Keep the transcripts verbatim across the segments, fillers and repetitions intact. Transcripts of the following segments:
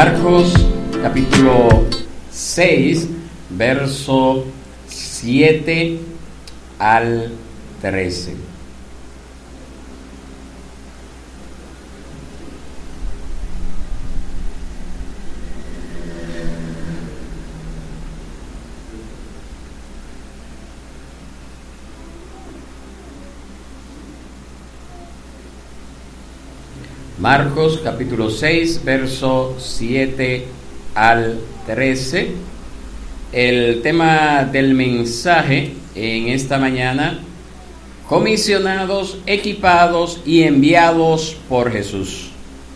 Marcos capítulo seis, verso siete al trece. Marcos capítulo seis, verso siete al trece. El tema del mensaje en esta mañana: comisionados, equipados y enviados por Jesús.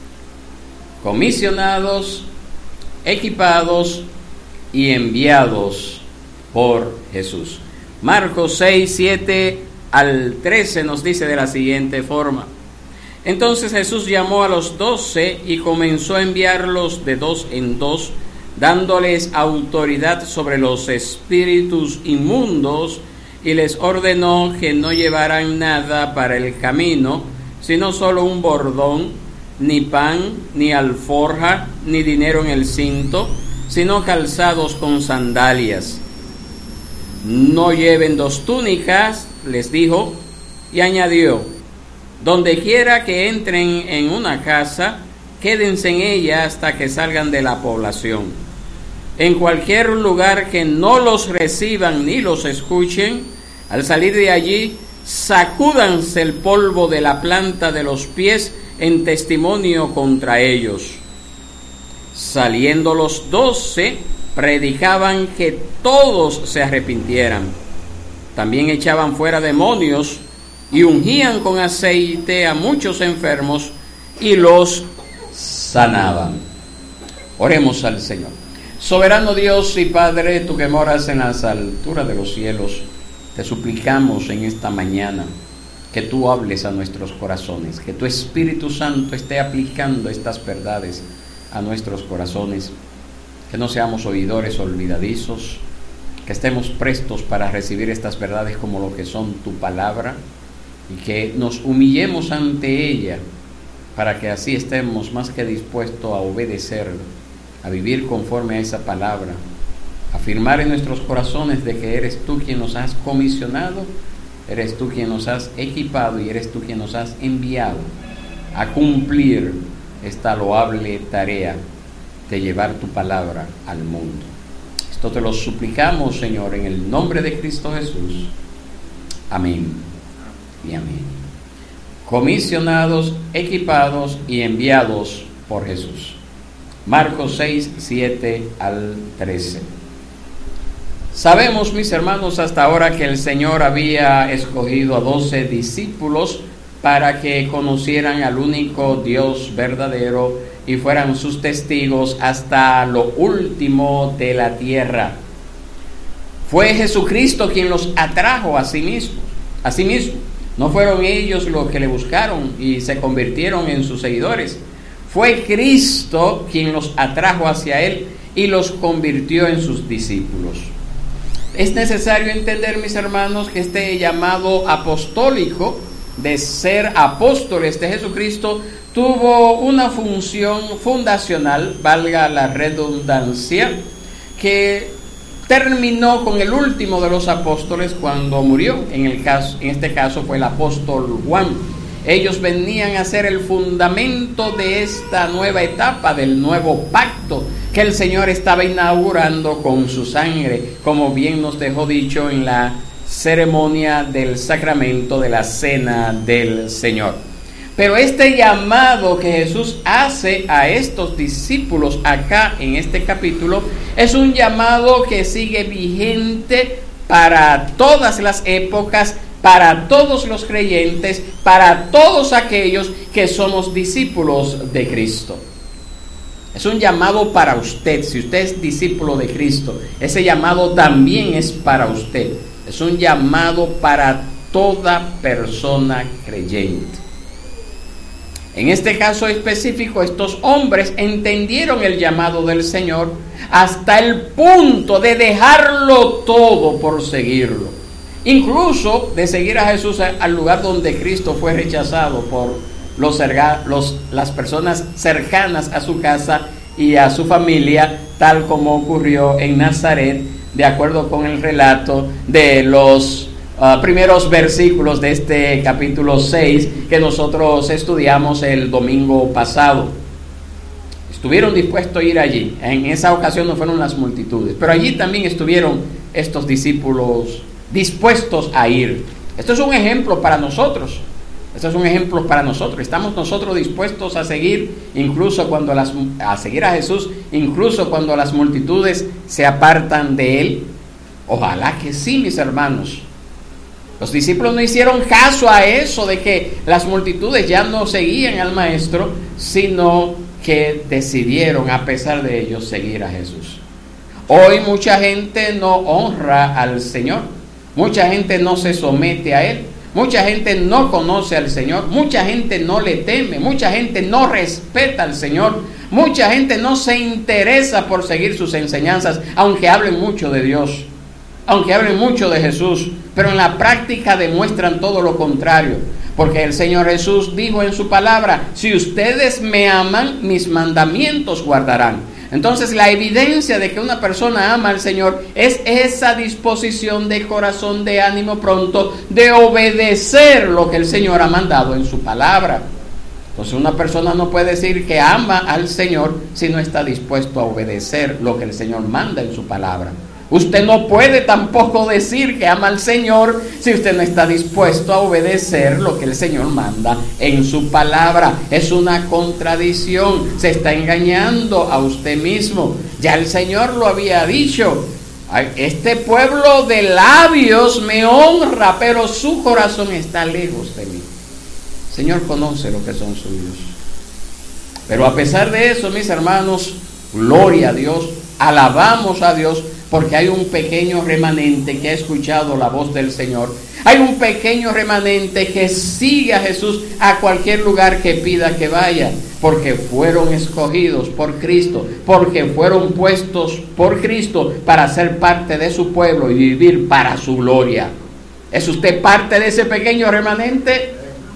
Comisionados, equipados y enviados por Jesús. Marcos seis, siete al trece nos dice de la siguiente forma: entonces Jesús llamó a los doce y comenzó a enviarlos de dos en dos, dándoles autoridad sobre los espíritus inmundos, y les ordenó que no llevaran nada para el camino, sino solo un bordón, ni pan, ni alforja, ni dinero en el cinto, sino calzados con sandalias. No lleven dos túnicas, les dijo, y añadió: donde quiera que entren en una casa, quédense en ella hasta que salgan de la población. En cualquier lugar que no los reciban ni los escuchen, al salir de allí, sacúdanse el polvo de la planta de los pies en testimonio contra ellos. Saliendo los doce, predicaban que todos se arrepintieran. También echaban fuera demonios y ungían con aceite a muchos enfermos y los sanaban. Oremos al Señor. Soberano Dios y Padre, tú que moras en las alturas de los cielos, te suplicamos en esta mañana que tú hables a nuestros corazones, que tu Espíritu Santo esté aplicando estas verdades a nuestros corazones, que no seamos oidores olvidadizos, que estemos prestos para recibir estas verdades como lo que son tu palabra, y que nos humillemos ante ella, para que así estemos más que dispuestos a obedecer, a vivir conforme a esa palabra, afirmar en nuestros corazones de que eres tú quien nos has comisionado, eres tú quien nos has equipado y eres tú quien nos has enviado a cumplir esta loable tarea de llevar tu palabra al mundo. Esto te lo suplicamos, Señor, en el nombre de Cristo Jesús. Amén y amén. Comisionados, equipados y enviados por Jesús. Marcos seis, siete al trece. Sabemos, mis hermanos, hasta ahora que el Señor había escogido a doce discípulos para que conocieran al único Dios verdadero y fueran sus testigos hasta lo último de la tierra. Fue Jesucristo quien los atrajo a sí mismo, a sí mismo. No fueron ellos los que le buscaron y se convirtieron en sus seguidores. Fue Cristo quien los atrajo hacia Él y los convirtió en sus discípulos. Es necesario entender, mis hermanos, que este llamado apostólico de ser apóstoles de Jesucristo tuvo una función fundacional, valga la redundancia, que terminó con el último de los apóstoles cuando murió. En el caso, en este caso fue el apóstol Juan. Ellos venían a ser el fundamento de esta nueva etapa, del nuevo pacto que el Señor estaba inaugurando con su sangre, como bien nos dejó dicho en la ceremonia del sacramento de la Cena del Señor. Pero este llamado que Jesús hace a estos discípulos acá en este capítulo es un llamado que sigue vigente para todas las épocas, para todos los creyentes, para todos aquellos que somos discípulos de Cristo. Es un llamado para usted. Si usted es discípulo de Cristo, ese llamado también es para usted. Es un llamado para toda persona creyente. En este caso específico, estos hombres entendieron el llamado del Señor hasta el punto de dejarlo todo por seguirlo. Incluso de seguir a Jesús al lugar donde Cristo fue rechazado por los, los, las personas cercanas a su casa y a su familia, tal como ocurrió en Nazaret, de acuerdo con el relato de los uh, primeros versículos de este capítulo seis que nosotros estudiamos el domingo pasado. Estuvieron dispuestos a ir allí. En esa ocasión no fueron las multitudes, pero allí también estuvieron estos discípulos dispuestos a ir. Esto es un ejemplo para nosotros. Esto es un ejemplo para nosotros. Estamos nosotros dispuestos a seguir, incluso cuando las a seguir a Jesús, incluso cuando las multitudes se apartan de él. Ojalá que sí, mis hermanos. Los discípulos no hicieron caso a eso de que las multitudes ya no seguían al maestro, sino que decidieron, a pesar de ellos, seguir a Jesús. Hoy mucha gente no honra al Señor, mucha gente no se somete a él, mucha gente no conoce al Señor, mucha gente no le teme, mucha gente no respeta al Señor, mucha gente no se interesa por seguir sus enseñanzas, aunque hablen mucho de Dios, aunque hablen mucho de Jesús, pero en la práctica demuestran todo lo contrario. Porque el Señor Jesús dijo en su palabra: si ustedes me aman, mis mandamientos guardarán. Entonces la evidencia de que una persona ama al Señor es esa disposición de corazón, de ánimo pronto, de obedecer lo que el Señor ha mandado en su palabra. Entonces una persona no puede decir que ama al Señor si no está dispuesto a obedecer lo que el Señor manda en su palabra. Usted no puede tampoco decir que ama al Señor si usted no está dispuesto a obedecer lo que el Señor manda en su palabra. Es una contradicción. Se está engañando a usted mismo. Ya el Señor lo había dicho: este pueblo de labios me honra, pero su corazón está lejos de mí. El Señor conoce lo que son suyos. Pero a pesar de eso, mis hermanos, gloria a Dios, alabamos a Dios, porque hay un pequeño remanente que ha escuchado la voz del Señor. Hay un pequeño remanente que sigue a Jesús a cualquier lugar que pida que vaya, porque fueron escogidos por Cristo, porque fueron puestos por Cristo para ser parte de su pueblo y vivir para su gloria. ¿Es usted parte de ese pequeño remanente?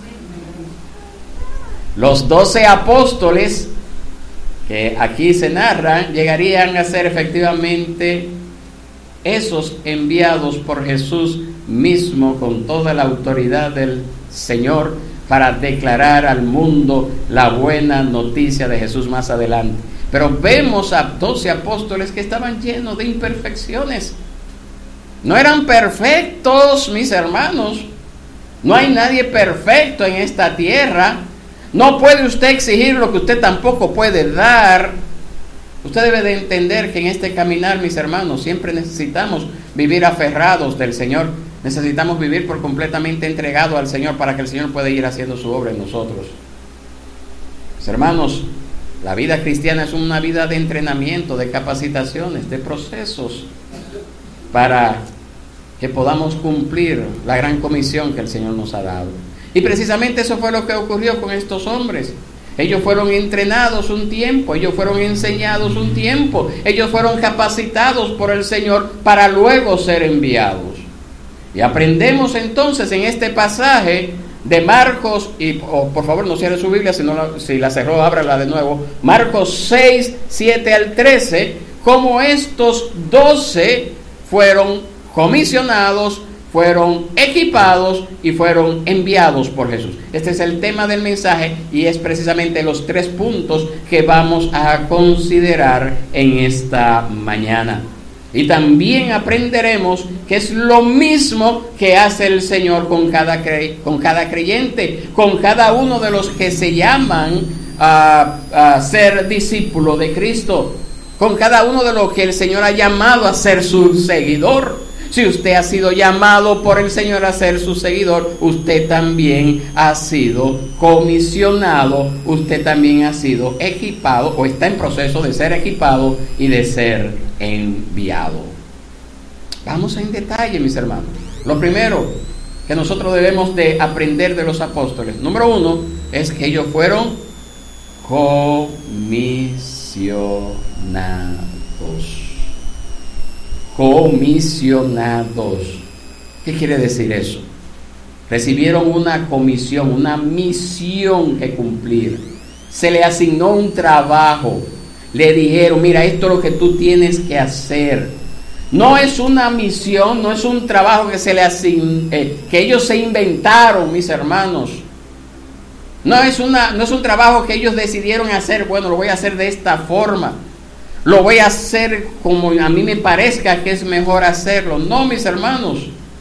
Los doce apóstoles que aquí se narran llegarían a ser efectivamente esos enviados por Jesús mismo con toda la autoridad del Señor para declarar al mundo la buena noticia de Jesús más adelante. Pero vemos a doce apóstoles que estaban llenos de imperfecciones. No eran perfectos, mis hermanos. No hay nadie perfecto en esta tierra. No puede usted exigir lo que usted tampoco puede dar. Usted debe de entender que en este caminar, mis hermanos, siempre necesitamos vivir aferrados del Señor. Necesitamos vivir por completamente entregado al Señor para que el Señor pueda ir haciendo su obra en nosotros. Mis hermanos, la vida cristiana es una vida de entrenamiento, de capacitaciones, de procesos para que podamos cumplir la gran comisión que el Señor nos ha dado. Y precisamente eso fue lo que ocurrió con estos hombres. Ellos fueron entrenados un tiempo, ellos fueron enseñados un tiempo, ellos fueron capacitados por el Señor para luego ser enviados. Y aprendemos entonces en este pasaje de Marcos, y oh, por favor no cierre su Biblia, si, no la, si la cerró, ábrala de nuevo, Marcos seis, siete al trece, cómo estos doce fueron comisionados, fueron equipados y fueron enviados por Jesús. Este es el tema del mensaje y es precisamente los tres puntos que vamos a considerar en esta mañana. Y también aprenderemos que es lo mismo que hace el Señor con cada, cre- con cada creyente, con cada uno de los que se llaman a, a ser discípulo de Cristo, con cada uno de los que el Señor ha llamado a ser su seguidor. Si usted ha sido llamado por el Señor a ser su seguidor, usted también ha sido comisionado, usted también ha sido equipado o está en proceso de ser equipado y de ser enviado. Vamos en detalle, mis hermanos. Lo primero que nosotros debemos de aprender de los apóstoles, número uno, es que ellos fueron comisionados. Comisionados. ¿Qué quiere decir eso? Recibieron una comisión, una misión que cumplir. Se le asignó un trabajo le dijeron, mira, esto es lo que tú tienes que hacer. No es una misión, no es un trabajo que, se le asign, eh, que ellos se inventaron, mis hermanos. No es, una, no es un trabajo que ellos decidieron hacer, bueno, lo voy a hacer de esta forma. Lo voy a hacer como a mí me parezca que es mejor hacerlo. No, mis hermanos.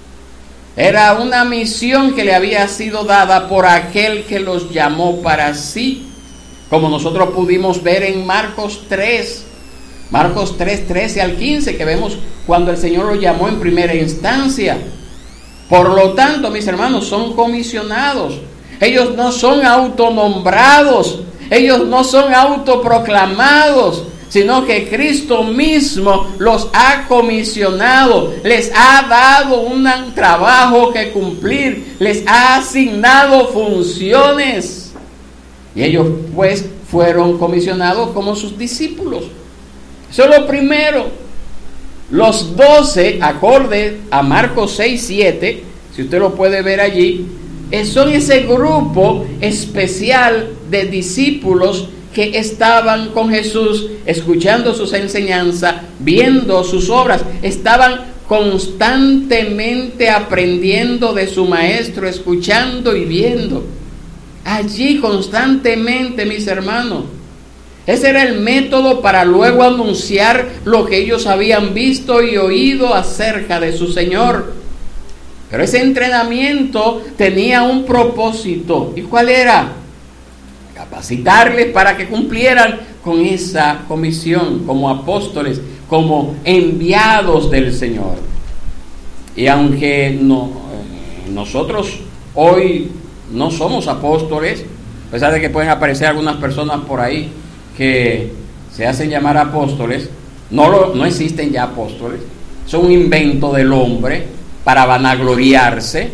Era una misión que le había sido dada por aquel que los llamó para sí. Como nosotros pudimos ver en Marcos tres. Marcos tres, trece al quince, que vemos cuando el Señor los llamó en primera instancia. Por lo tanto, mis hermanos, son comisionados. Ellos no son autonombrados. Ellos no son autoproclamados, sino que Cristo mismo los ha comisionado, les ha dado un trabajo que cumplir, les ha asignado funciones. Y ellos pues fueron comisionados como sus discípulos. Eso es lo primero. Los doce, acorde a Marcos seis, siete, si usted lo puede ver allí, son ese grupo especial de discípulos que estaban con Jesús, escuchando sus enseñanzas, viendo sus obras, estaban constantemente aprendiendo de su maestro, escuchando y viendo. Allí constantemente, mis hermanos. Ese era el método para luego anunciar lo que ellos habían visto y oído acerca de su Señor. Pero ese entrenamiento tenía un propósito. ¿Y cuál era? Capacitarles para que cumplieran con esa comisión como apóstoles, como enviados del Señor. Y aunque no, nosotros hoy no somos apóstoles, a pesar de que pueden aparecer algunas personas por ahí que se hacen llamar apóstoles, no, lo, no existen ya apóstoles, son un invento del hombre para vanagloriarse,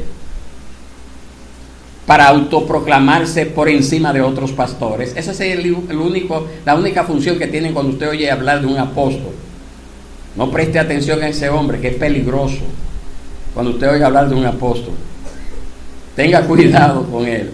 para autoproclamarse por encima de otros pastores. Esa es el, el único, la única función que tienen cuando usted oye hablar de un apóstol. No preste atención a ese hombre, que es peligroso cuando usted oye hablar de un apóstol. Tenga cuidado con él.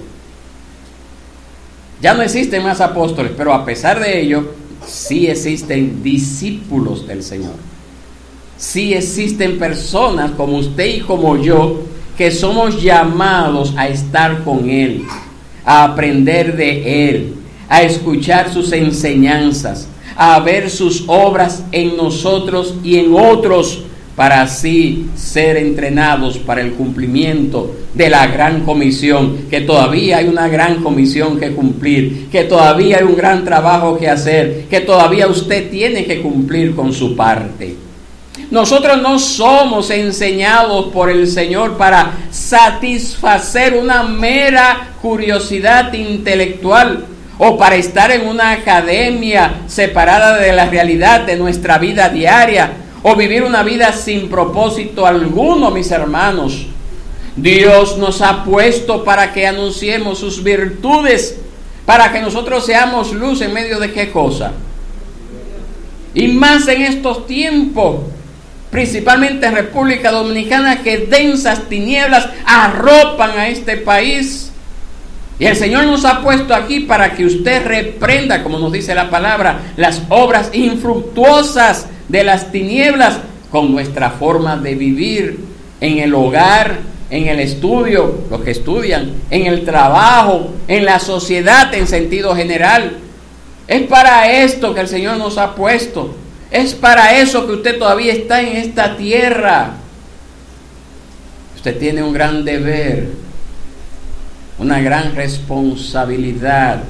Ya no existen más apóstoles, pero a pesar de ello, sí existen discípulos del Señor. Sí existen personas como usted y como yo, que somos llamados a estar con Él, a aprender de Él, a escuchar sus enseñanzas, a ver sus obras en nosotros y en otros, para así ser entrenados para el cumplimiento de la gran comisión, que todavía hay una gran comisión que cumplir, que todavía hay un gran trabajo que hacer, que todavía usted tiene que cumplir con su parte. Nosotros no somos enseñados por el Señor para satisfacer una mera curiosidad intelectual o para estar en una academia separada de la realidad de nuestra vida diaria o vivir una vida sin propósito alguno, mis hermanos. Dios nos ha puesto para que anunciemos sus virtudes, para que nosotros seamos luz en medio de qué cosa. Y más en estos tiempos, principalmente en República Dominicana, que densas tinieblas arropan a este país. Y el Señor nos ha puesto aquí para que usted reprenda, como nos dice la palabra, las obras infructuosas de las tinieblas con nuestra forma de vivir en el hogar, en el estudio, los que estudian, en el trabajo, en la sociedad en sentido general. Es para esto que el Señor nos ha puesto. Es para eso que usted todavía está en esta tierra. Usted tiene un gran deber, una gran responsabilidad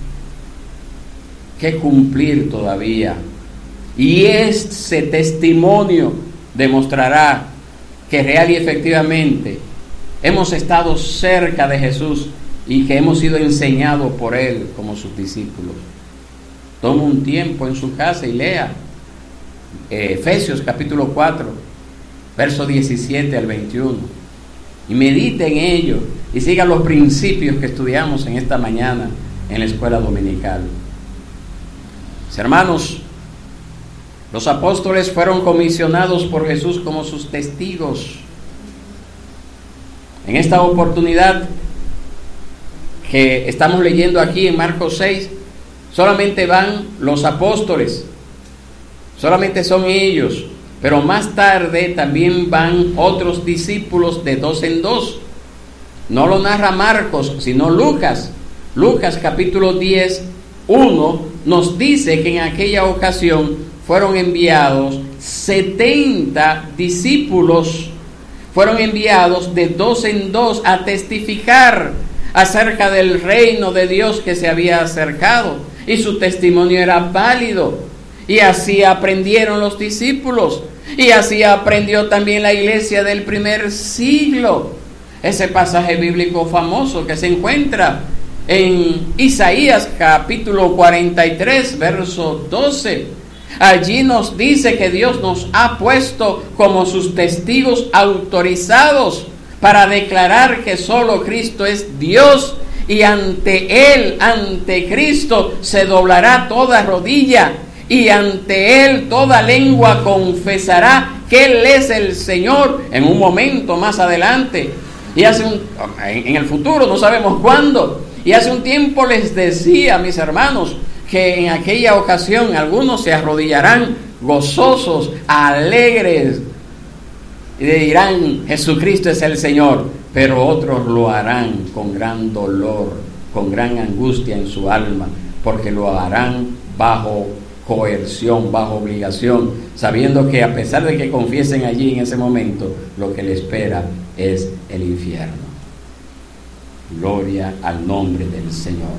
que cumplir todavía. Y ese testimonio demostrará que real y efectivamente hemos estado cerca de Jesús y que hemos sido enseñados por Él como sus discípulos. Tome un tiempo en su casa y lea eh, Efesios capítulo cuatro, verso diecisiete al veintiuno. Y medite en ello y siga los principios que estudiamos en esta mañana en la escuela dominical. Mis hermanos, los apóstoles fueron comisionados por Jesús como sus testigos. En esta oportunidad que estamos leyendo aquí en Marcos seis, solamente van los apóstoles, solamente son ellos, pero más tarde también van otros discípulos de dos en dos. No lo narra Marcos, sino Lucas. Lucas capítulo diez, uno nos dice que en aquella ocasión fueron enviados setenta discípulos, fueron enviados de dos en dos a testificar acerca del reino de Dios que se había acercado, y su testimonio era válido, y así aprendieron los discípulos, y así aprendió también la iglesia del primer siglo. Ese pasaje bíblico famoso que se encuentra en Isaías capítulo cuarenta y tres, verso doce. Allí nos dice que Dios nos ha puesto como sus testigos autorizados para declarar que solo Cristo es Dios, y ante Él, ante Cristo, se doblará toda rodilla, y ante Él toda lengua confesará que Él es el Señor, en un momento más adelante. Y hace un, en el futuro, no sabemos cuándo. Y hace un tiempo les decía, mis hermanos, que en aquella ocasión algunos se arrodillarán gozosos, alegres, y dirán: Jesucristo es el Señor. Pero otros lo harán con gran dolor, con gran angustia en su alma, porque lo harán bajo coerción, bajo obligación, sabiendo que a pesar de que confiesen allí en ese momento, lo que le espera es el infierno. Gloria al nombre del Señor.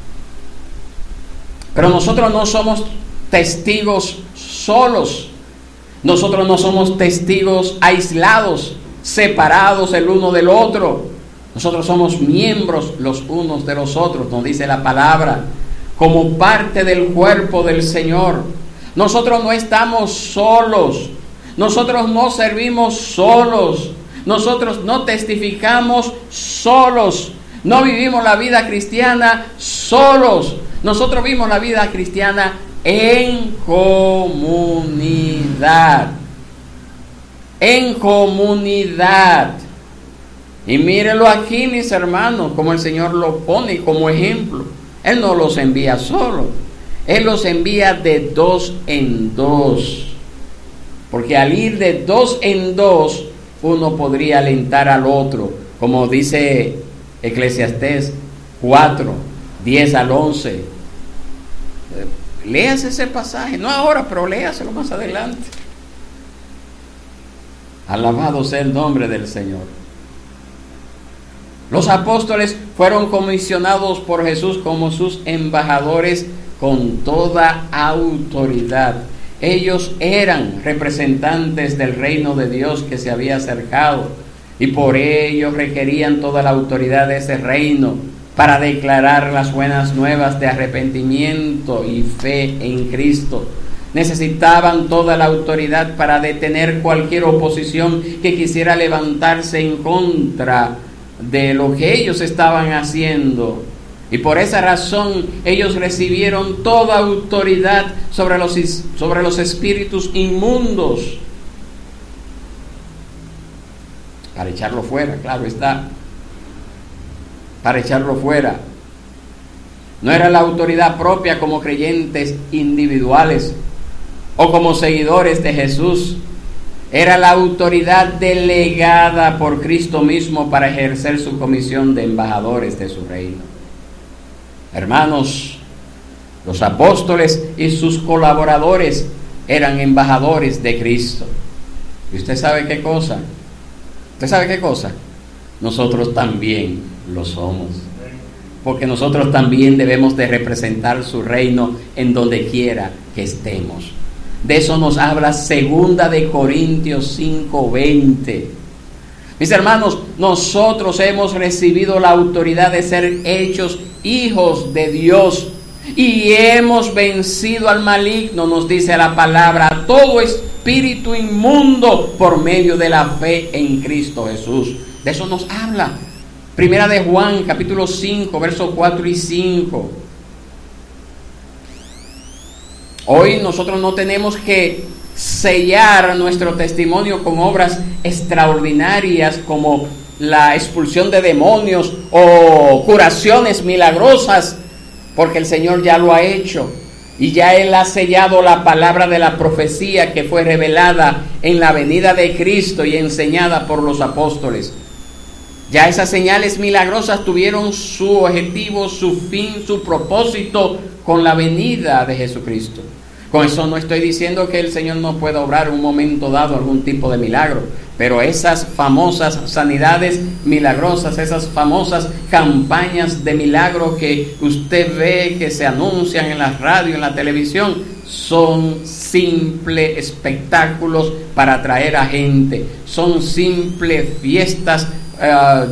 Pero nosotros no somos testigos solos. Nosotros no somos testigos aislados, separados el uno del otro. Nosotros somos miembros los unos de los otros, nos dice la palabra, como parte del cuerpo del Señor. Nosotros no estamos solos. Nosotros no servimos solos. Nosotros no testificamos solos. No vivimos la vida cristiana solos. Nosotros vivimos la vida cristiana en comunidad. En comunidad. Y mírenlo aquí, mis hermanos, como el Señor lo pone como ejemplo. Él no los envía solo. Él los envía de dos en dos. Porque al ir de dos en dos, uno podría alentar al otro, como dice Eclesiastés cuatro, diez al once. Léase ese pasaje, no ahora, pero léaselo más adelante. Alabado sea el nombre del Señor. Los apóstoles fueron comisionados por Jesús como sus embajadores con toda autoridad. Ellos eran representantes del reino de Dios que se había acercado, y por ello requerían toda la autoridad de ese reino para declarar las buenas nuevas de arrepentimiento y fe en Cristo. Necesitaban toda la autoridad para detener cualquier oposición que quisiera levantarse en contra de lo que ellos estaban haciendo. Y por esa razón ellos recibieron toda autoridad sobre los, sobre los espíritus inmundos, para echarlo fuera, claro está, para echarlo fuera. No era la autoridad propia como creyentes individuales o como seguidores de Jesús. Era la autoridad delegada por Cristo mismo para ejercer su comisión de embajadores de su reino. Hermanos, los apóstoles y sus colaboradores eran embajadores de Cristo. ¿Y usted sabe qué cosa? ¿Usted sabe qué cosa? Nosotros también lo somos. Porque nosotros también debemos de representar su reino en donde quiera que estemos. De eso nos habla segunda de Corintios cinco veinte. Mis hermanos, nosotros hemos recibido la autoridad de ser hechos hijos de Dios y hemos vencido al maligno, nos dice la palabra, todo espíritu inmundo por medio de la fe en Cristo Jesús. De eso nos habla Primera de Juan, capítulo cinco, versos cuatro y cinco. Hoy nosotros no tenemos que sellar nuestro testimonio con obras extraordinarias como la expulsión de demonios o curaciones milagrosas porque el Señor ya lo ha hecho. Y ya Él ha sellado la palabra de la profecía que fue revelada en la venida de Cristo y enseñada por los apóstoles. Ya esas señales milagrosas tuvieron su objetivo, su fin, su propósito con la venida de Jesucristo. Con eso no estoy diciendo que el Señor no pueda obrar en un momento dado algún tipo de milagro, pero esas famosas sanidades milagrosas, esas famosas campañas de milagro que usted ve que se anuncian en la radio, en la televisión, son simples espectáculos para atraer a gente, son simples fiestas uh,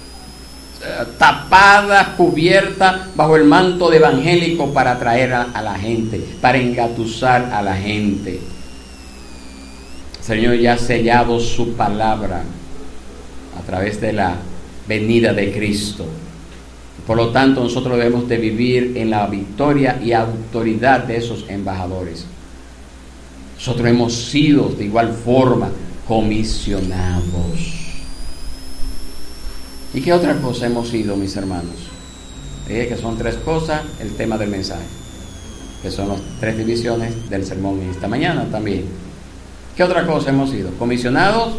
tapada, cubierta bajo el manto de evangélico para atraer a, a la gente, para engatusar a la gente. El Señor ya ha sellado su palabra a través de la venida de Cristo. Por lo tanto, nosotros debemos de vivir en la victoria y autoridad de esos embajadores. Nosotros hemos sido de igual forma comisionados. ¿Y qué otra cosa hemos sido, mis hermanos? Dije que son tres cosas el tema del mensaje, que son las tres divisiones del sermón esta mañana también. ¿Qué otra cosa hemos sido? Comisionados.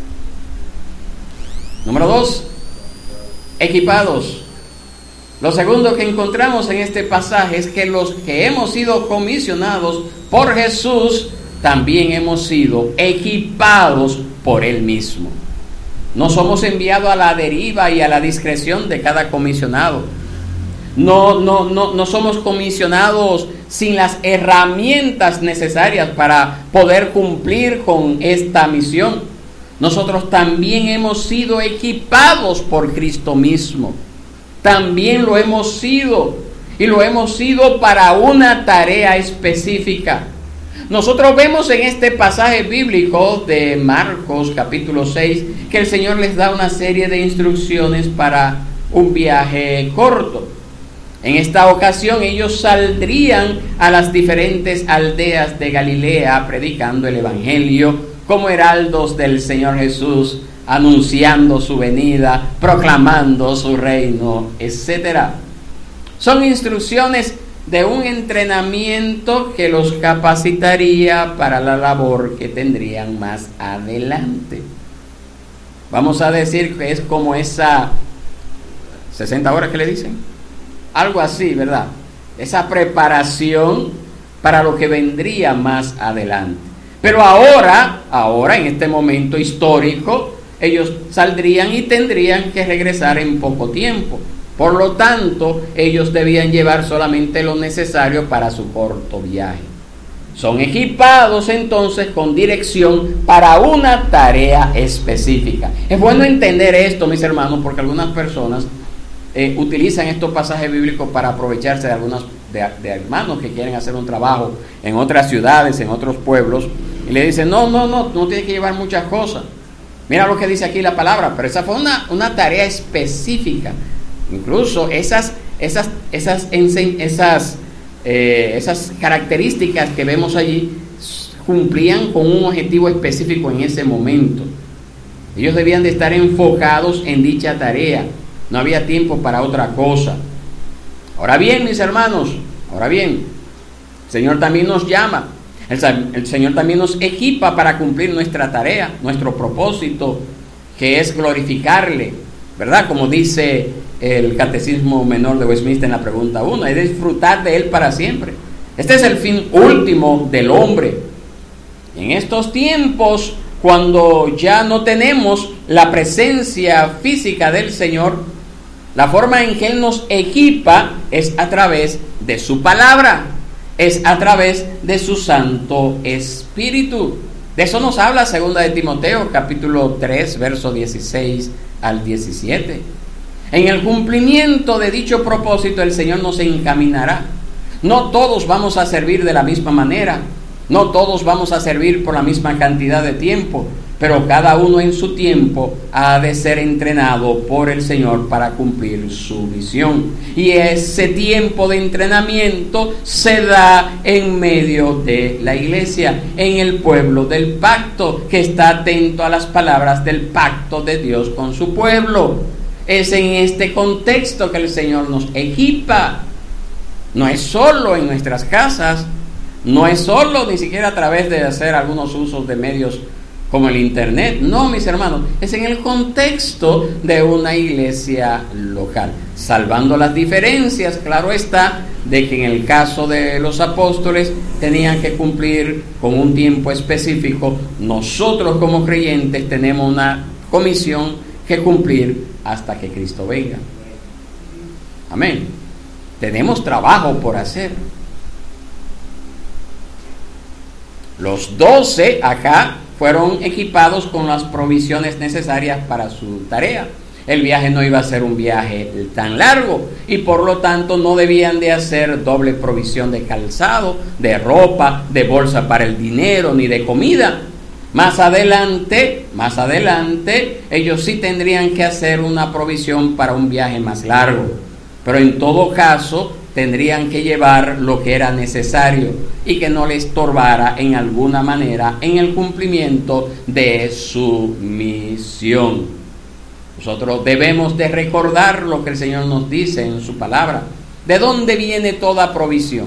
Número dos, equipados. Lo segundo que encontramos en este pasaje es que los que hemos sido comisionados por Jesús, también hemos sido equipados por Él mismo. No somos enviados a la deriva y a la discreción de cada comisionado. No, no, no, no somos comisionados sin las herramientas necesarias para poder cumplir con esta misión. Nosotros también hemos sido equipados por Cristo mismo. También lo hemos sido, y lo hemos sido para una tarea específica. Nosotros vemos en este pasaje bíblico de Marcos capítulo seis que el Señor les da una serie de instrucciones para un viaje corto. En esta ocasión ellos saldrían a las diferentes aldeas de Galilea predicando el evangelio como heraldos del Señor Jesús, anunciando su venida, proclamando su reino, etcétera. Son instrucciones de un entrenamiento que los capacitaría para la labor que tendrían más adelante. Vamos a decir que es como esa sesenta horas que le dicen, algo así, ¿verdad? Esa preparación para lo que vendría más adelante. Pero ahora, ahora en este momento histórico, ellos saldrían y tendrían que regresar en poco tiempo. Por lo tanto, ellos debían llevar solamente lo necesario para su corto viaje. Son equipados entonces con dirección para una tarea específica. Es bueno entender esto, mis hermanos, porque algunas personas eh, utilizan estos pasajes bíblicos para aprovecharse de algunos de, de hermanos que quieren hacer un trabajo en otras ciudades, en otros pueblos, y le dicen, no, no, no, no tienes que llevar muchas cosas. Mira lo que dice aquí la palabra, pero esa fue una, una tarea específica. Incluso esas, esas, esas, esas, eh, esas características que vemos allí cumplían con un objetivo específico en ese momento. Ellos debían de estar enfocados en dicha tarea. No había tiempo para otra cosa. Ahora bien, mis hermanos, ahora bien, el Señor también nos llama. El, el Señor también nos equipa para cumplir nuestra tarea, nuestro propósito, que es glorificarle, ¿verdad? Como dice el Catecismo Menor de Westminster en la pregunta uno, es disfrutar de Él para siempre. Este es el fin último del hombre. En estos tiempos, cuando ya no tenemos la presencia física del Señor, la forma en que Él nos equipa es a través de su palabra, es a través de su Santo Espíritu. De eso nos habla segunda de Timoteo, capítulo tres, verso dieciséis al diecisiete. En el cumplimiento de dicho propósito, el Señor nos encaminará. No todos vamos a servir de la misma manera, no todos vamos a servir por la misma cantidad de tiempo, pero cada uno en su tiempo ha de ser entrenado por el Señor para cumplir su misión. Y ese tiempo de entrenamiento se da en medio de la iglesia, en el pueblo del pacto, que está atento a las palabras del pacto de Dios con su pueblo. Es en este contexto que el Señor nos equipa. No es solo en nuestras casas, no es solo ni siquiera a través de hacer algunos usos de medios como el internet. No, mis hermanos, es en el contexto de una iglesia local, salvando las diferencias, claro está, de que en el caso de los apóstoles tenían que cumplir con un tiempo específico. Nosotros como creyentes tenemos una comisión que cumplir hasta que Cristo venga. Amén. Tenemos trabajo por hacer. Los doce acá fueron equipados con las provisiones necesarias para su tarea. El viaje no iba a ser un viaje tan largo y por lo tanto no debían de hacer doble provisión de calzado, de ropa, de bolsa para el dinero, ni de comida. Más adelante, más adelante, ellos sí tendrían que hacer una provisión para un viaje más largo. Pero en todo caso, tendrían que llevar lo que era necesario y que no les estorbara en alguna manera en el cumplimiento de su misión. Nosotros debemos de recordar lo que el Señor nos dice en su palabra. ¿De dónde viene toda provisión?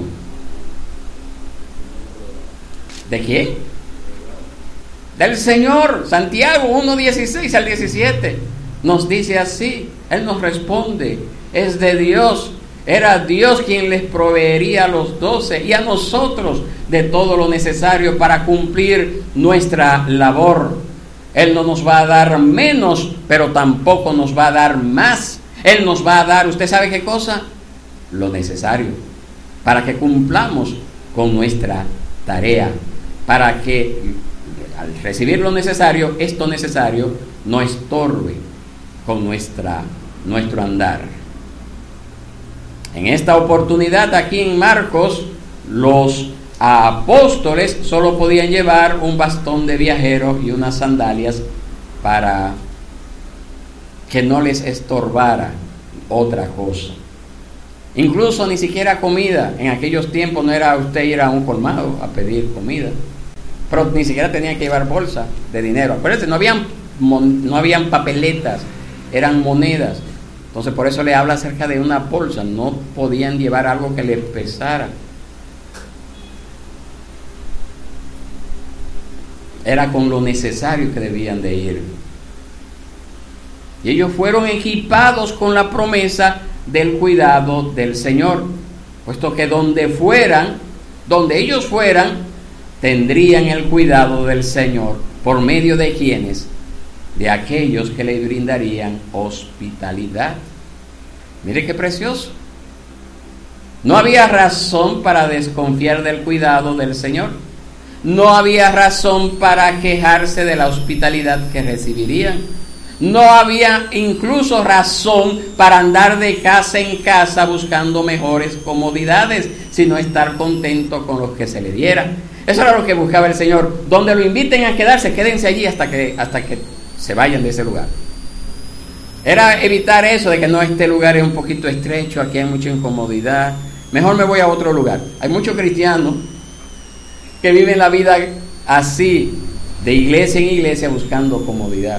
¿De quién? Del Señor. Santiago uno, dieciséis al diecisiete nos dice así. Él nos responde, es de Dios. Era Dios quien les proveería a los doce y a nosotros de todo lo necesario para cumplir nuestra labor. Él no nos va a dar menos, pero tampoco nos va a dar más. Él nos va a dar, ¿usted sabe qué cosa? Lo necesario para que cumplamos con nuestra tarea, para que al recibir lo necesario, esto necesario no estorbe con nuestra, nuestro andar. En esta oportunidad, aquí en Marcos, los apóstoles solo podían llevar un bastón de viajero y unas sandalias para que no les estorbara otra cosa. Incluso ni siquiera comida. En aquellos tiempos no era usted ir a un colmado a pedir comida, pero ni siquiera tenían que llevar bolsa de dinero. Acuérdense, no habían, no habían papeletas, eran monedas. Entonces por eso le habla acerca de una bolsa. No podían llevar algo que les pesara. Era con lo necesario que debían de ir. Y ellos fueron equipados con la promesa del cuidado del Señor, puesto que donde fueran, donde ellos fueran, tendrían el cuidado del Señor. ¿Por medio de quiénes? De aquellos que le brindarían hospitalidad. Mire qué precioso. No había razón para desconfiar del cuidado del Señor. No había razón para quejarse de la hospitalidad que recibirían. No había incluso razón para andar de casa en casa buscando mejores comodidades, sino estar contento con lo que se le diera. Eso era lo que buscaba el Señor. Donde lo inviten a quedarse, quédense allí hasta que, hasta que se vayan de ese lugar. Era evitar eso de que no, este lugar es un poquito estrecho, aquí hay mucha incomodidad, mejor me voy a otro lugar. Hay muchos cristianos que viven la vida así, de iglesia en iglesia, buscando comodidad.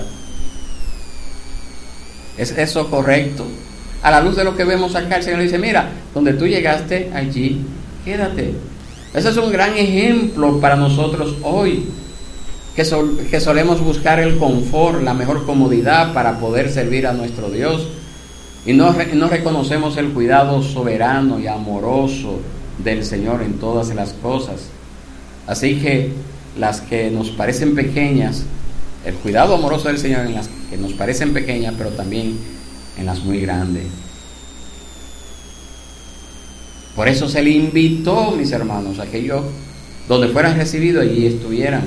¿Es eso correcto? A la luz de lo que vemos acá, el Señor dice, mira, donde tú llegaste, allí quédate. Ese es un gran ejemplo para nosotros hoy, que, sol, que solemos buscar el confort, la mejor comodidad para poder servir a nuestro Dios, y no, no reconocemos el cuidado soberano y amoroso del Señor en todas las cosas. Así que las que nos parecen pequeñas, el cuidado amoroso del Señor en las que nos parecen pequeñas, pero también en las muy grandes. Por eso se le invitó, mis hermanos, a que ellos, donde fueran recibidos, allí estuvieran.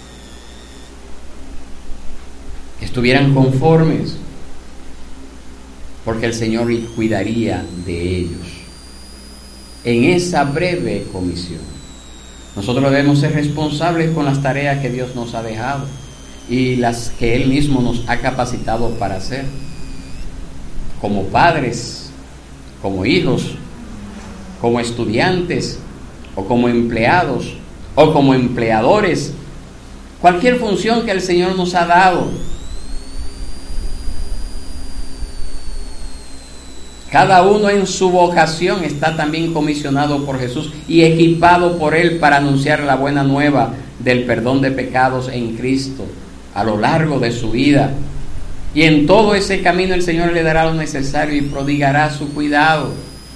Que estuvieran conformes, porque el Señor cuidaría de ellos en esa breve comisión. Nosotros debemos ser responsables con las tareas que Dios nos ha dejado y las que Él mismo nos ha capacitado para hacer, como padres, como hijos, como estudiantes, o como empleados, o como empleadores. Cualquier función que el Señor nos ha dado. Cada uno en su vocación está también comisionado por Jesús y equipado por Él para anunciar la buena nueva del perdón de pecados en Cristo a lo largo de su vida. Y en todo ese camino el Señor le dará lo necesario y prodigará su cuidado.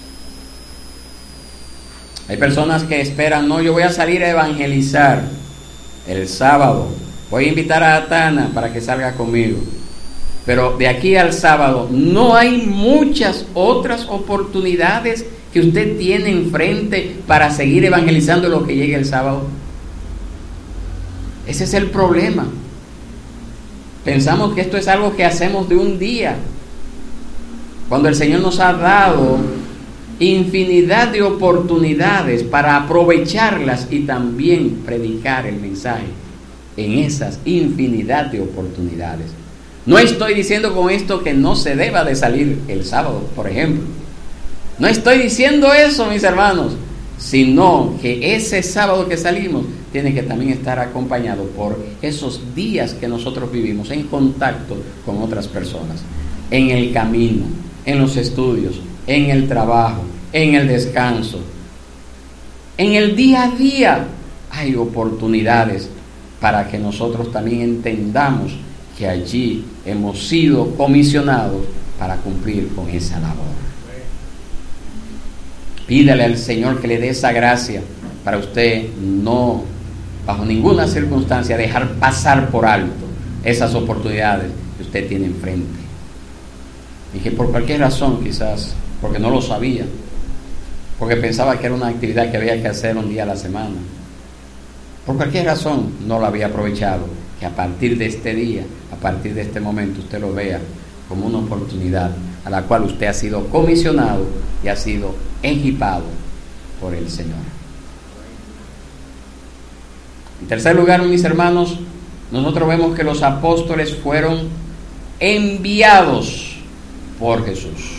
Hay personas que esperan, no, yo voy a salir a evangelizar el sábado, voy a invitar a Atana para que salga conmigo. Pero de aquí al sábado no hay muchas otras oportunidades que usted tiene enfrente para seguir evangelizando lo que llegue el sábado. Ese es el problema. Pensamos que esto es algo que hacemos de un día, cuando el Señor nos ha dado infinidad de oportunidades para aprovecharlas y también predicar el mensaje en esas infinidad de oportunidades. No estoy diciendo con esto que no se deba de salir el sábado, por ejemplo. No estoy diciendo eso, mis hermanos, sino que ese sábado que salimos tiene que también estar acompañado por esos días que nosotros vivimos en contacto con otras personas, en el camino, en los estudios, en el trabajo, en el descanso. En el día a día hay oportunidades para que nosotros también entendamos que allí hemos sido comisionados para cumplir con esa labor. Pídale al Señor que le dé esa gracia para usted no, bajo ninguna circunstancia, dejar pasar por alto esas oportunidades que usted tiene enfrente. Y que por cualquier razón, quizás porque no lo sabía, porque pensaba que era una actividad que había que hacer un día a la semana, por cualquier razón no lo había aprovechado, que a partir de este día, a partir de este momento, usted lo vea como una oportunidad a la cual usted ha sido comisionado y ha sido equipado por el Señor. En tercer lugar, mis hermanos, nosotros vemos que los apóstoles fueron enviados por Jesús.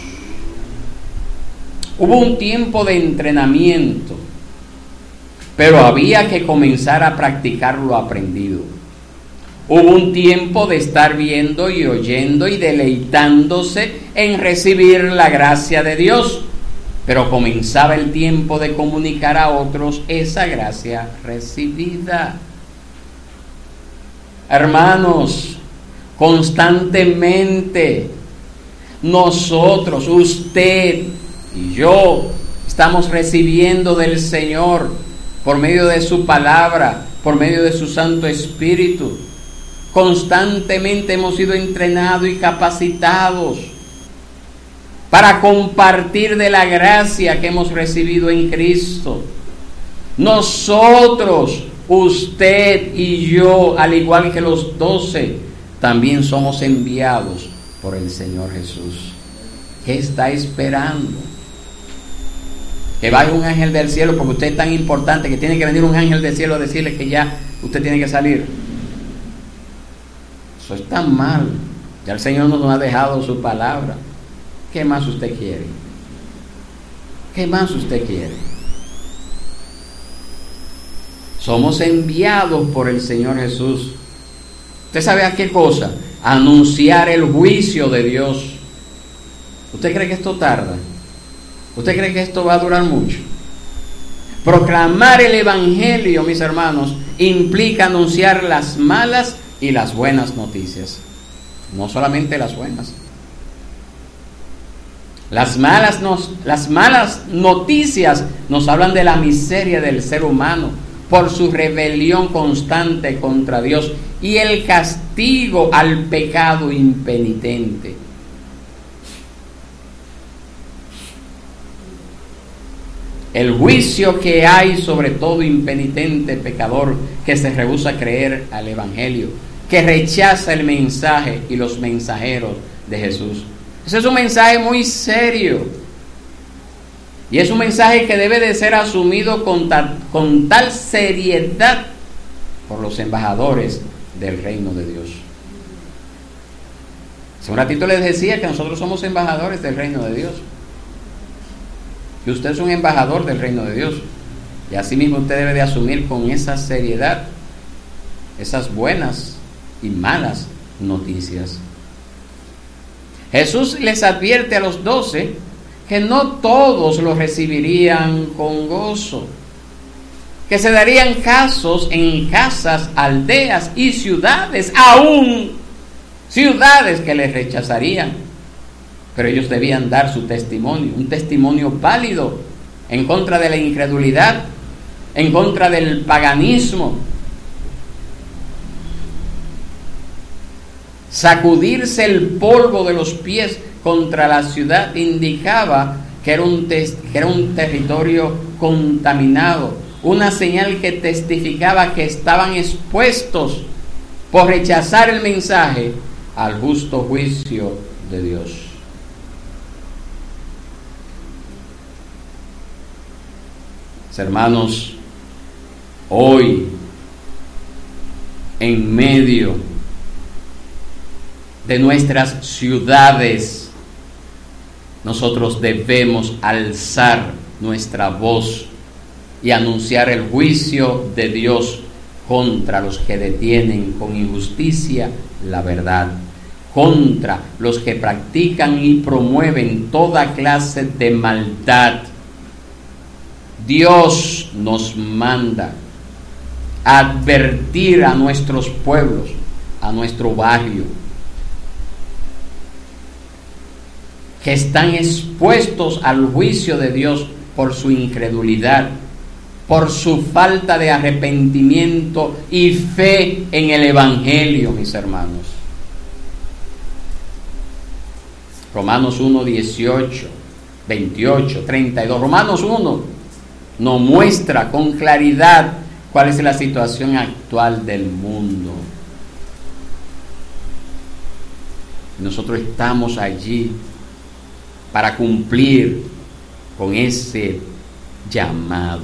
Hubo un tiempo de entrenamiento, pero había que comenzar a practicar lo aprendido. Hubo un tiempo de estar viendo y oyendo y deleitándose en recibir la gracia de Dios, pero comenzaba el tiempo de comunicar a otros esa gracia recibida. Hermanos, constantemente nosotros, usted y yo, estamos recibiendo del Señor por medio de su palabra, por medio de su Santo Espíritu. Constantemente hemos sido entrenados y capacitados para compartir de la gracia que hemos recibido en Cristo. Nosotros, usted y yo, al igual que los doce, también somos enviados por el Señor Jesús. ¿Qué está esperando? Que vaya un ángel del cielo, porque usted es tan importante que tiene que venir un ángel del cielo a decirle que ya usted tiene que salir. Eso es tan mal. Ya el Señor nos ha dejado su palabra. ¿Qué más usted quiere? ¿Qué más usted quiere? Somos enviados por el Señor Jesús. ¿Usted sabe a qué cosa? Anunciar el juicio de Dios. ¿Usted cree que esto tarda? ¿Usted cree que esto va a durar mucho? Proclamar el Evangelio, mis hermanos, implica anunciar las malas y las buenas noticias. No solamente las buenas. Las malas, nos, las malas noticias nos hablan de la miseria del ser humano por su rebelión constante contra Dios y el castigo al pecado impenitente. El juicio que hay sobre todo impenitente pecador que se rehúsa a creer al Evangelio, que rechaza el mensaje y los mensajeros de Jesús. Ese es un mensaje muy serio. Y es un mensaje que debe de ser asumido con tal, con tal seriedad por los embajadores del reino de Dios. Hace un ratito les decía que nosotros somos embajadores del reino de Dios. Y usted es un embajador del reino de Dios. Y así mismo usted debe de asumir con esa seriedad esas buenas y malas noticias. Jesús les advierte a los doce que no todos lo recibirían con gozo, que se darían casos en casas, aldeas y ciudades, aún ciudades que les rechazarían, pero ellos debían dar su testimonio, un testimonio válido en contra de la incredulidad, en contra del paganismo. Sacudirse el polvo de los pies contra la ciudad indicaba que era un, tes- que era un territorio contaminado, una señal que testificaba que estaban expuestos por rechazar el mensaje al justo juicio de Dios. Hermanos, hoy, en medio de nuestras ciudades, nosotros debemos alzar nuestra voz y anunciar el juicio de Dios contra los que detienen con injusticia la verdad, contra los que practican y promueven toda clase de maldad. Dios nos manda a advertir a nuestros pueblos, a nuestro barrio, que están expuestos al juicio de Dios por su incredulidad, por su falta de arrepentimiento y fe en el Evangelio, mis hermanos. Romanos uno, dieciocho, veintiocho, treinta y dos. Romanos uno nos muestra con claridad cuál es la situación actual del mundo. Nosotros estamos allí para cumplir con ese llamado.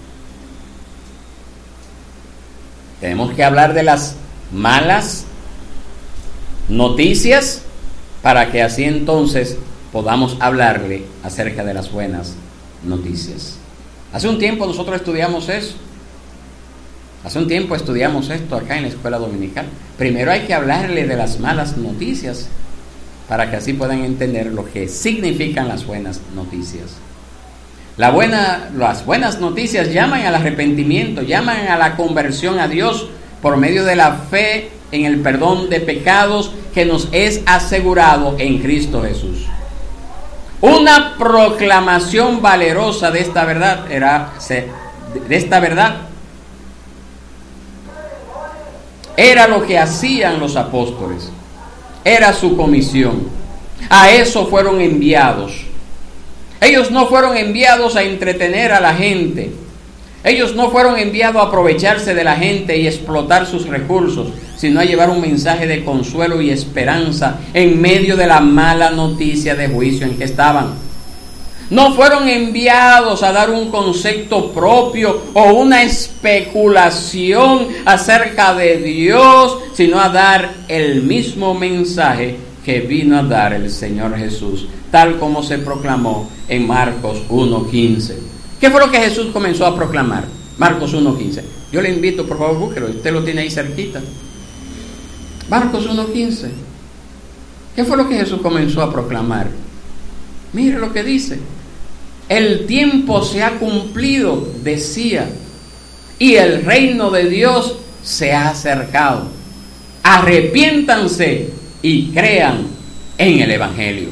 Tenemos que hablar de las malas noticias para que así entonces podamos hablarle acerca de las buenas noticias. Hace un tiempo nosotros estudiamos eso. Hace un tiempo estudiamos esto acá en la escuela dominical. Primero hay que hablarle de las malas noticias para que así puedan entender lo que significan las buenas noticias. La buena, las buenas noticias llaman al arrepentimiento, llaman a la conversión a Dios por medio de la fe en el perdón de pecados que nos es asegurado en Cristo Jesús. Una proclamación valerosa de esta verdad era de esta verdad era lo que hacían los apóstoles. Era su comisión. A eso fueron enviados. Ellos no fueron enviados a entretener a la gente. Ellos no fueron enviados a aprovecharse de la gente y explotar sus recursos, sino a llevar un mensaje de consuelo y esperanza en medio de la mala noticia de juicio en que estaban. No fueron enviados a dar un concepto propio o una especulación acerca de Dios, sino a dar el mismo mensaje que vino a dar el Señor Jesús, tal como se proclamó en Marcos uno quince. ¿Qué fue lo que Jesús comenzó a proclamar? Marcos uno quince. Yo le invito, por favor, búsquelo, usted lo tiene ahí cerquita. Marcos uno quince. ¿Qué fue lo que Jesús comenzó a proclamar? Mire lo que dice. El tiempo se ha cumplido, decía, y el reino de Dios se ha acercado. Arrepiéntanse y crean en el Evangelio.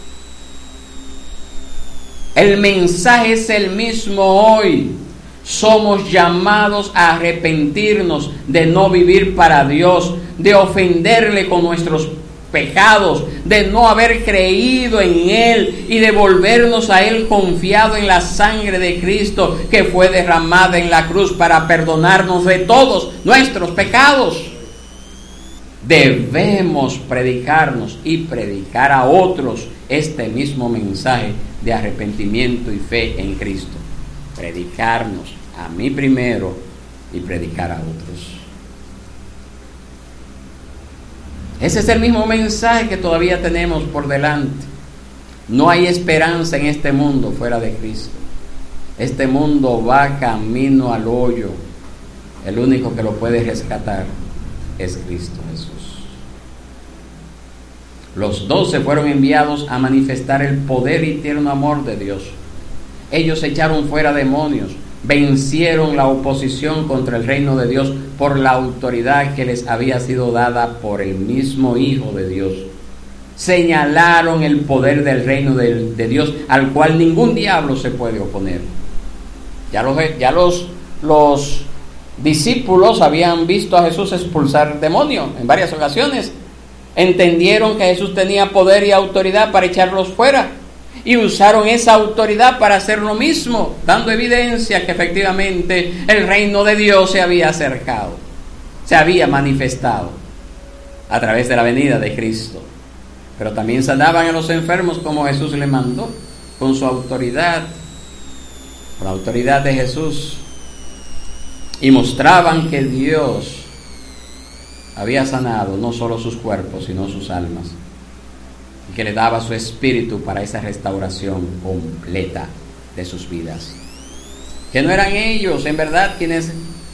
El mensaje es el mismo hoy. Somos llamados a arrepentirnos de no vivir para Dios, de ofenderle con nuestros pecados, de no haber creído en Él y de volvernos a Él confiado en la sangre de Cristo que fue derramada en la cruz para perdonarnos de todos nuestros pecados. Debemos predicarnos y predicar a otros este mismo mensaje de arrepentimiento y fe en Cristo. Predicarnos a mí primero y predicar a otros. Ese es el mismo mensaje que todavía tenemos por delante. No hay esperanza en este mundo fuera de Cristo. Este mundo va camino al hoyo. El único que lo puede rescatar es Cristo Jesús. Los doce fueron enviados a manifestar el poder y tierno amor de Dios. Ellos echaron fuera demonios, vencieron la oposición contra el reino de Dios por la autoridad que les había sido dada por el mismo Hijo de Dios. Señalaron el poder del reino de, de Dios, al cual ningún diablo se puede oponer. Ya los, ya los, los discípulos habían visto a Jesús expulsar demonios en varias ocasiones. Entendieron que Jesús tenía poder y autoridad para echarlos fuera, y usaron esa autoridad para hacer lo mismo, dando evidencia que efectivamente el reino de Dios se había acercado, se había manifestado a través de la venida de Cristo. Pero también sanaban a los enfermos como Jesús les mandó, con su autoridad, con la autoridad de Jesús, y mostraban que Dios había sanado no solo sus cuerpos, sino sus almas, y que le daba su espíritu para esa restauración completa de sus vidas. Que no eran ellos en verdad quienes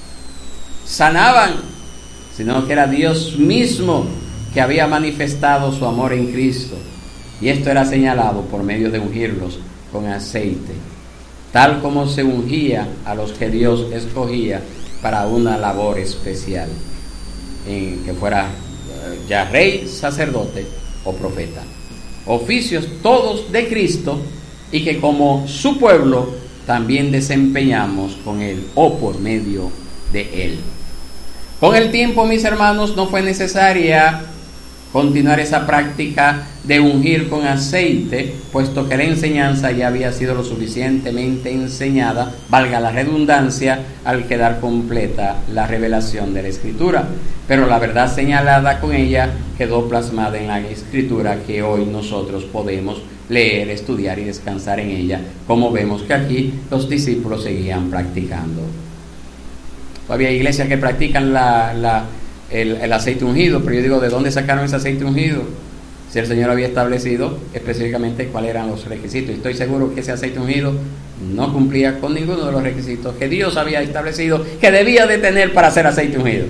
sanaban, sino que era Dios mismo que había manifestado su amor en Cristo, y esto era señalado por medio de ungirlos con aceite, tal como se ungía a los que Dios escogía para una labor especial, en que fuera ya rey, sacerdote o profeta, oficios todos de Cristo, y que como su pueblo también desempeñamos con Él o por medio de Él. Con el tiempo, mis hermanos, no fue necesaria continuar esa práctica de ungir con aceite, puesto que la enseñanza ya había sido lo suficientemente enseñada, valga la redundancia, al quedar completa la revelación de la Escritura. Pero la verdad señalada con ella quedó plasmada en la Escritura, que hoy nosotros podemos leer, estudiar y descansar en ella, como vemos que aquí los discípulos seguían practicando. Todavía hay iglesias que practican la, la El, el aceite ungido, pero yo digo, ¿de dónde sacaron ese aceite ungido? Si el Señor había establecido específicamente cuáles eran los requisitos. Estoy seguro que ese aceite ungido no cumplía con ninguno de los requisitos que Dios había establecido que debía de tener para hacer aceite ungido.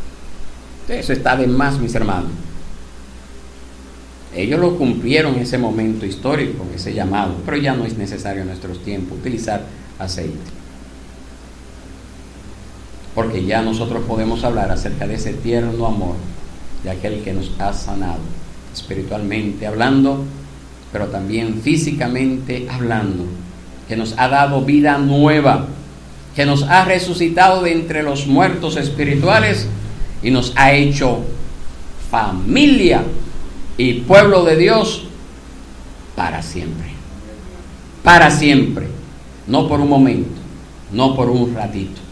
Eso está de más, mis hermanos. Ellos lo cumplieron en ese momento histórico, ese llamado, pero ya no es necesario en nuestros tiempos utilizar aceite, porque ya nosotros podemos hablar acerca de ese tierno amor de aquel que nos ha sanado, espiritualmente hablando, pero también físicamente hablando, que nos ha dado vida nueva, que nos ha resucitado de entre los muertos espirituales y nos ha hecho familia y pueblo de Dios para siempre, para siempre, no por un momento, no por un ratito.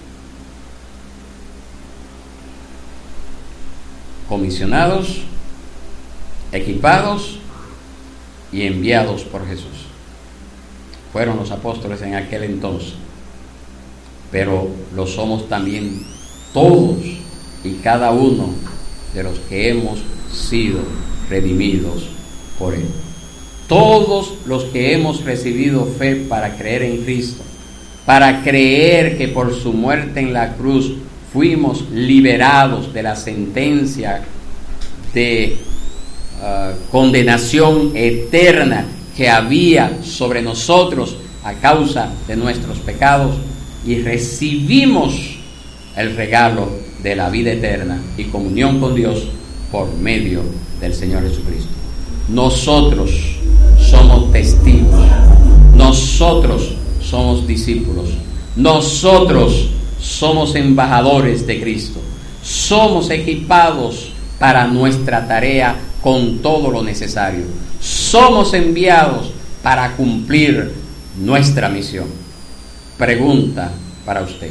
Comisionados, equipados y enviados por Jesús. Fueron los apóstoles en aquel entonces, pero lo somos también todos y cada uno de los que hemos sido redimidos por Él. Todos los que hemos recibido fe para creer en Cristo, para creer que por su muerte en la cruz fuimos liberados de la sentencia de uh, condenación eterna que había sobre nosotros a causa de nuestros pecados, y recibimos el regalo de la vida eterna y comunión con Dios por medio del Señor Jesucristo. Nosotros somos testigos, nosotros somos discípulos, nosotros somos embajadores de Cristo, somos equipados para nuestra tarea con todo lo necesario, somos enviados para cumplir nuestra misión. Pregunta para usted: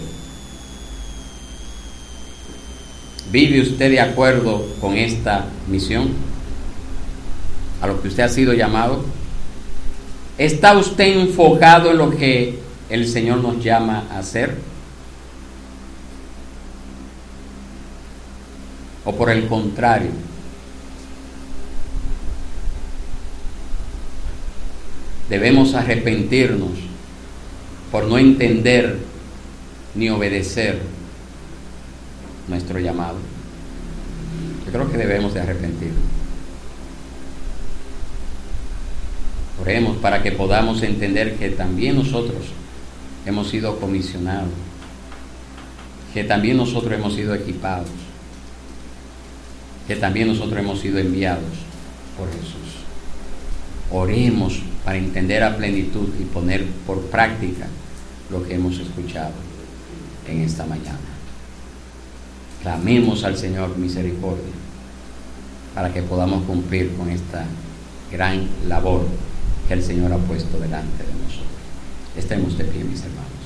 ¿vive usted de acuerdo con esta misión, a lo que usted ha sido llamado? ¿Está usted enfocado en lo que el Señor nos llama a hacer? ¿O por el contrario, debemos arrepentirnos por no entender ni obedecer nuestro llamado? Yo creo que debemos de arrepentirnos. Oremos para que podamos entender que también nosotros hemos sido comisionados, que también nosotros hemos sido equipados, que también nosotros hemos sido enviados por Jesús. Oremos para entender a plenitud y poner por práctica lo que hemos escuchado en esta mañana. Clamemos al Señor misericordia para que podamos cumplir con esta gran labor que el Señor ha puesto delante de nosotros. Estemos de pie, mis hermanos.